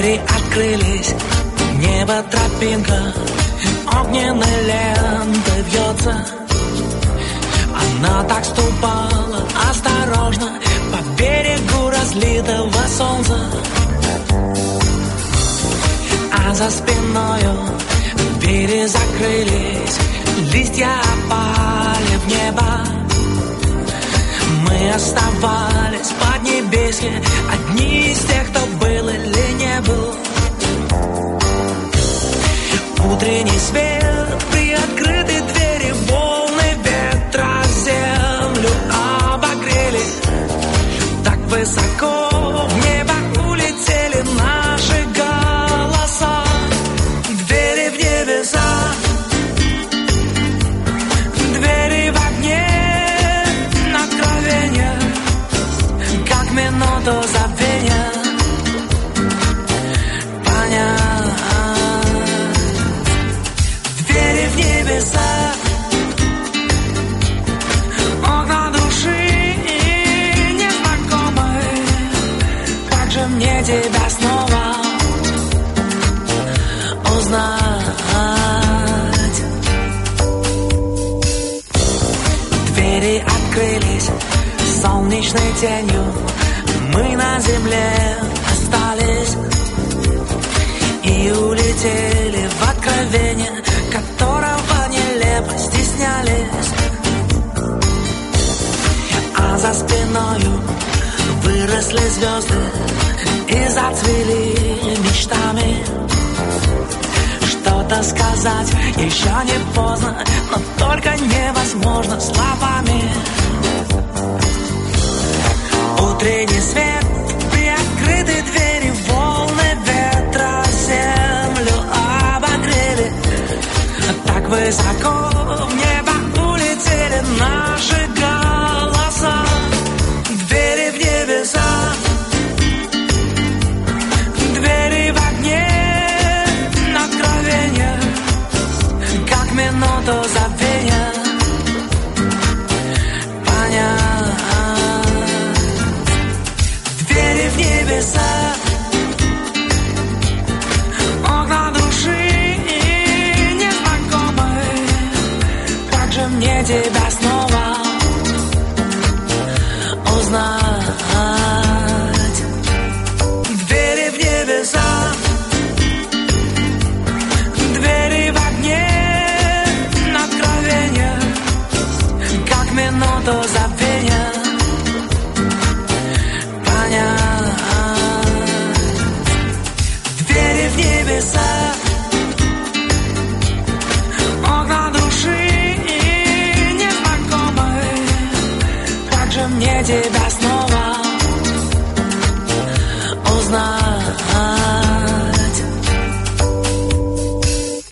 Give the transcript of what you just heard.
Двери открылись, небо тропинка, огненной лентой вьется. Она так ступала осторожно по берегу разлитого солнца. А за спиною двери закрылись, листья опали в небо. Мы оставались в поднебесье, одни из тех, кто был или не был. Утренний свет, приоткрыты двери, волны ветра землю обогрели. Так высоко в небо улетели наши голоса. Двери в небеса, двери в огне, откровения, как минуту забвения. Понять. Двери в небеса, окна души незнакомые. Как же мне тебя снова узнать? Двери открылись солнечной тенью, мы на земле остались и улетели в откровение, которого нелепо стеснялись. А за спиною выросли звезды и зацвели мечтами. Что-то сказать еще не поздно, но только невозможно словами. Утренний свет, приоткрыты двери, волны ветра землю обогрели. Так высоко в небо улетели наши голоса. Двери в небеса, двери в огне, откровения, как минуту забвения. Понять. Двери в небеса, окна души незнакомые. Как же мне тебя снова узнать? Двери в небеса, двери в огне, откровения, как минуту забвения. Понять. Двери в небеса, окна души незнакомые. Как же мне тебя снова